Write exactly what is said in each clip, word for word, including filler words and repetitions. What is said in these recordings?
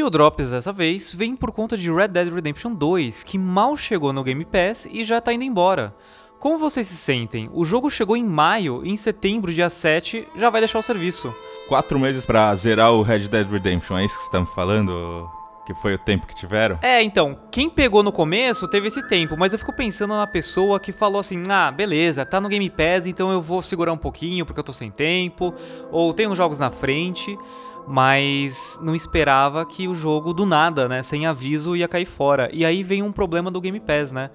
E o Drops dessa vez vem por conta de Red Dead Redemption dois, que mal chegou no Game Pass e já tá indo embora. Como vocês se sentem? O jogo chegou em maio e em setembro, dia sete, já vai deixar o serviço. Quatro meses pra zerar o Red Dead Redemption, é isso que você tá me falando? Que foi o tempo que tiveram? É, então, quem pegou no começo teve esse tempo, mas eu fico pensando na pessoa que falou assim, ah, beleza, tá no Game Pass, então eu vou segurar um pouquinho porque eu tô sem tempo, ou tem uns jogos na frente, mas não esperava que o jogo do nada, né, sem aviso, ia cair fora. E aí vem um problema do Game Pass, né,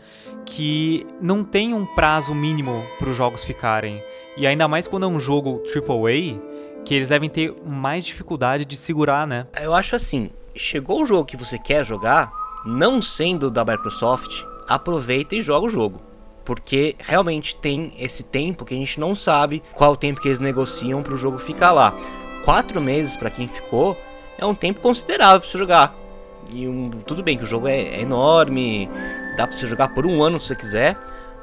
que não tem um prazo mínimo pros jogos ficarem. E ainda mais quando é um jogo triplo A, que eles devem ter mais dificuldade de segurar, né? Eu acho assim, chegou o jogo que você quer jogar, não sendo da Microsoft, aproveita e joga o jogo. Porque realmente tem esse tempo que a gente não sabe qual é o tempo que eles negociam pro jogo ficar lá. Quatro meses para quem ficou é um tempo considerável para você jogar. E um, tudo bem que o jogo é, é enorme, dá para você jogar por um ano se você quiser,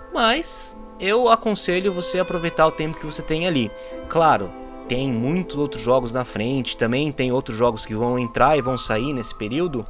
mas eu aconselho você a aproveitar o tempo que você tem ali. Claro, tem muitos outros jogos na frente, também tem outros jogos que vão entrar e vão sair nesse período,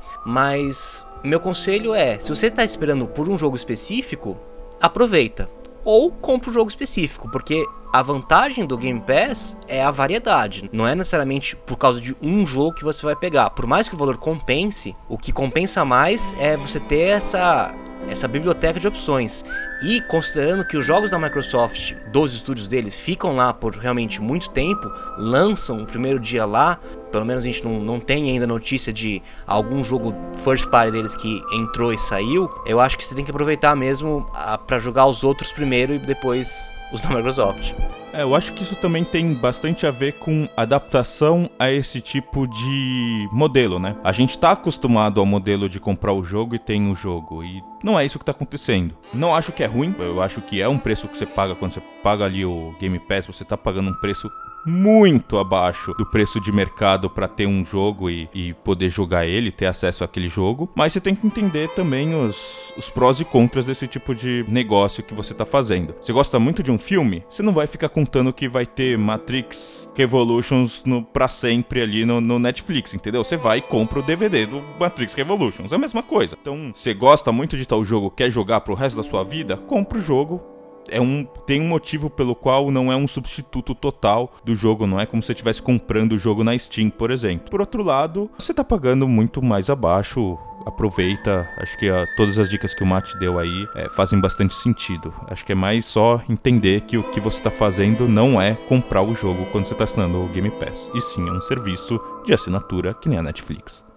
mas meu conselho é, se você está esperando por um jogo específico, aproveita. Ou compra um jogo específico, porque a vantagem do Game Pass é a variedade. Não é necessariamente por causa de um jogo que você vai pegar. Por mais que o valor compense, o que compensa mais é você ter essa, essa biblioteca de opções. E considerando que os jogos da Microsoft, dos estúdios deles, ficam lá por realmente muito tempo, lançam o primeiro dia lá, pelo menos a gente não, não tem ainda notícia de algum jogo first party deles que entrou e saiu, eu acho que você tem que aproveitar mesmo a, pra jogar os outros primeiro e depois os da Microsoft. É, eu acho que isso também tem bastante a ver com adaptação a esse tipo de modelo, né? A gente tá acostumado ao modelo de comprar o jogo e tem o jogo, e não é isso que tá acontecendo. Não acho que é ruim, eu acho que é um preço que você paga quando você paga ali o Game Pass, você tá pagando um preço muito abaixo do preço de mercado para ter um jogo e, e poder jogar ele, ter acesso àquele jogo, mas você tem que entender também os, os prós e contras desse tipo de negócio que você tá fazendo. Você gosta muito de um filme? Você não vai ficar contando que vai ter Matrix Revolutions no, pra sempre ali no, no Netflix, entendeu? Você vai e compra o D V D do Matrix Revolutions, é a mesma coisa. Então, você gosta muito de tal jogo, quer jogar pro resto da sua vida? Compra o jogo. É um, tem um motivo pelo qual não é um substituto total do jogo, não é como se você estivesse comprando o jogo na Steam, por exemplo. Por outro lado, você tá pagando muito mais abaixo, aproveita, acho que a, todas as dicas que o Matt deu aí é, fazem bastante sentido. Acho que é mais só entender que o que você tá fazendo não é comprar o jogo quando você tá assinando o Game Pass, e sim é um serviço de assinatura que nem a Netflix.